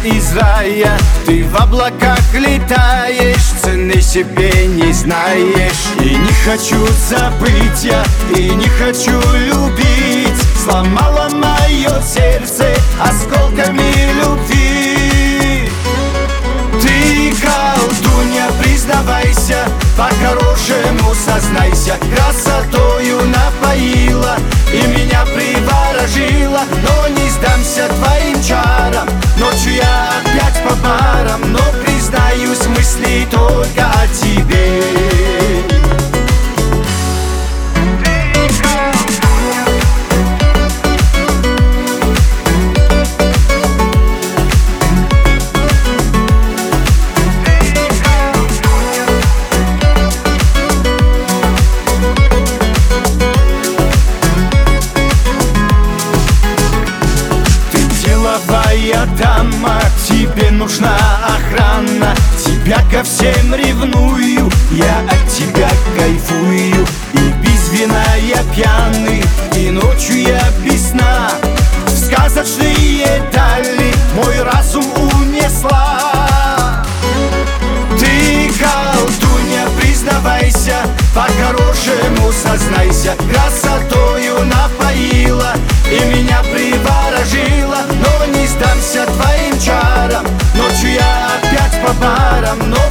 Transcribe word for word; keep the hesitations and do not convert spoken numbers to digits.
из рая. Ты в облаках летаешь, цены себе не знаешь. И не хочу забыть я, и не хочу любить. Сломала мое сердце осколками любви. Ты колдунья, признавайся, по-хорошему сознайся. Красотою напоила и меня приворожила. Но не сдамся твоим чарам, ночью я опять по барам. Но признаюсь, мысли только о тебе. Деловая дама, тебе нужна охрана. Тебя ко всем ревную, я от тебя кайфую. И без вина я пьяный, и ночью я без сна. В сказочные дали мой разум унесла. Ты колдунья, признавайся, по-хорошему сознайся. Красотою напоила и меня приворожила. Но не сдамся твоим чарам, ночью я опять по барам. Но